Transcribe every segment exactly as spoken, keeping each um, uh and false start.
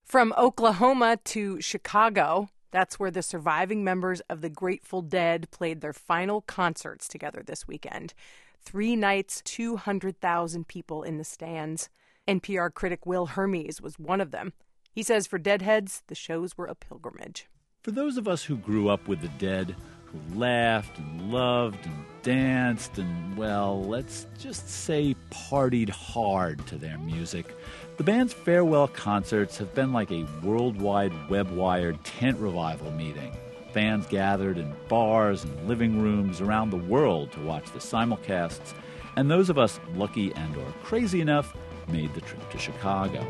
From Oklahoma to Chicago, that's where the surviving members of the Grateful Dead played their final concerts together this weekend. Three nights, two hundred thousand people in the stands. N P R critic Will Hermes was one of them. He says for Deadheads, the shows were a pilgrimage. For those of us who grew up with the Dead, who laughed and loved and danced and, well, let's just say partied hard to their music, the band's farewell concerts have been like a worldwide web-wired tent revival meeting. Fans gathered in bars and living rooms around the world to watch the simulcasts, and those of us lucky and or crazy enough made the trip to Chicago.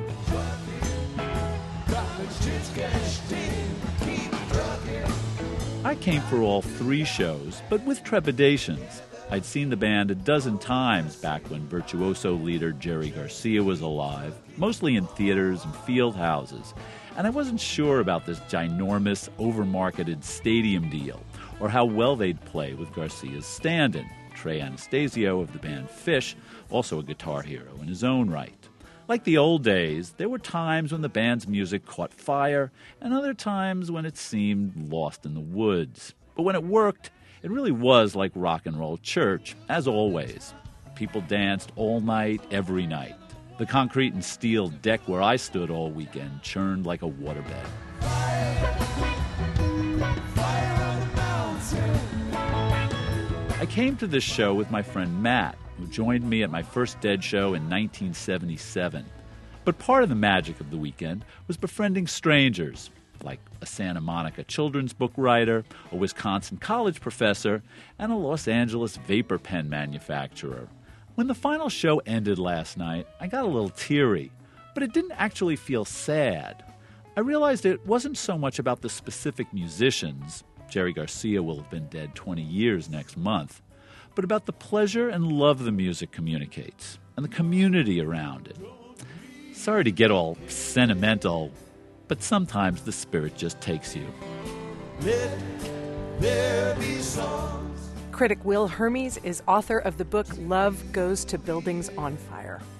I came for all three shows, but with trepidations. I'd seen the band a dozen times back when virtuoso leader Jerry Garcia was alive, mostly in theaters and field houses, and I wasn't sure about this ginormous, over-marketed stadium deal, or how well they'd play with Garcia's stand-in, Trey Anastasio of the band Phish, also a guitar hero in his own right. Like the old days, there were times when the band's music caught fire, and other times when it seemed lost in the woods. But when it worked, it really was like rock and roll church, as always. People danced all night, every night. The concrete and steel deck where I stood all weekend churned like a waterbed. I came to this show with my friend Matt, who joined me at my first Dead show in nineteen seventy-seven. But part of the magic of the weekend was befriending strangers, like a Santa Monica children's book writer, a Wisconsin college professor, and a Los Angeles vapor pen manufacturer. When the final show ended last night, I got a little teary, but it didn't actually feel sad. I realized it wasn't so much about the specific musicians — Jerry Garcia will have been dead twenty years next month — but about the pleasure and love the music communicates, and the community around it. Sorry to get all sentimental, but sometimes the spirit just takes you. Let there be songs. Critic Will Hermes is author of the book Love Goes to Buildings on Fire.